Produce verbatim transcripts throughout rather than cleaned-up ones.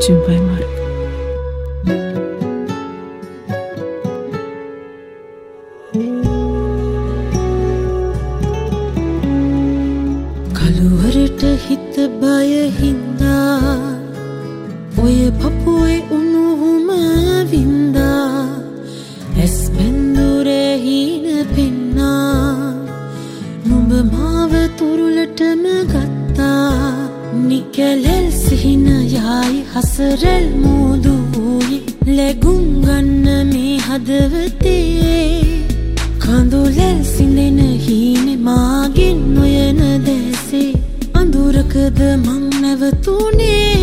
Jumpa Mark. කළුවරට හිත බය හින්දා ඔය පපුවේ උණුහුම වින්දා ඇස් බැඳුරේ හීන පෙන්නා නුඹ මාව තුරුලටම ගත්තා නිකලෙල් සිහින යයි හසරෙල් මෝදුයි ලැබුම් ගන්න මේ හදවතේ කඳුලෙල් සිඳෙන හීනේ මාගෙන් නොයන දැසේ අඳුරකද මං නැවතුනේ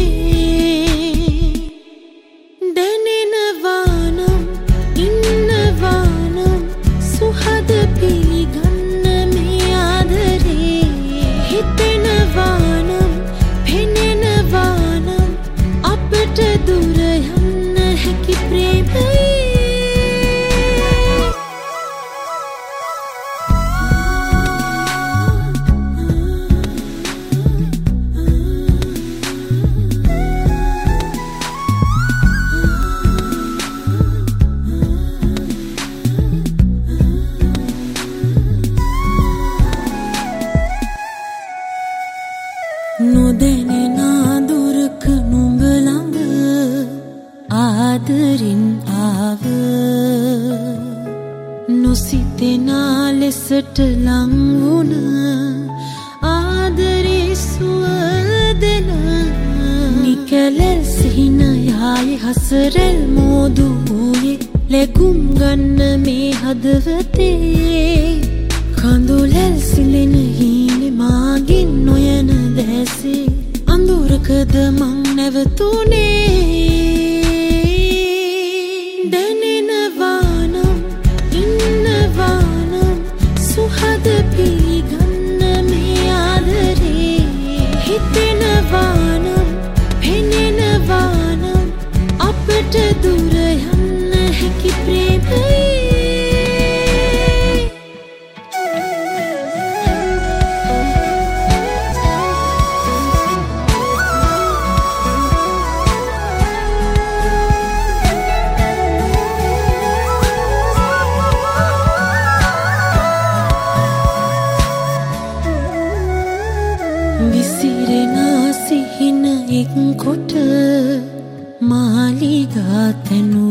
දැනෙනවා නම් ඉන්නවා නම් සුහද පිළිගන්න මේ ආදරේ හිතෙනවා නම් පෙනෙනවා නම් අපට දුර යන්න හැකි ප්‍රේමයේ නොදැනෙන දුරක නුඹ ළඟ ආදරින් ආව නොසිතෙන ලෙසට ලං වුණ ආදරේ සුවදෙන නිකලෙල් සිහින යයි හසරෙල් මෝදුයි ලැබුම් ගන්න මේ හදවතේ කඳුලෙල් සිඳෙන හීනේ මාගෙන් නොයන දැසේ අඳුරකද මං නැවතුනේ දැනෙනවා නම් ඉන්නවා නම් සුහද පිළිගන්න මේ ආදරේ හිතෙනවා නම් පෙනෙනවා නම් අපට දුර යන්න හැකි ප්‍රේමයේ විසිරෙන සිහින එක් කොට මාලිගා තැනු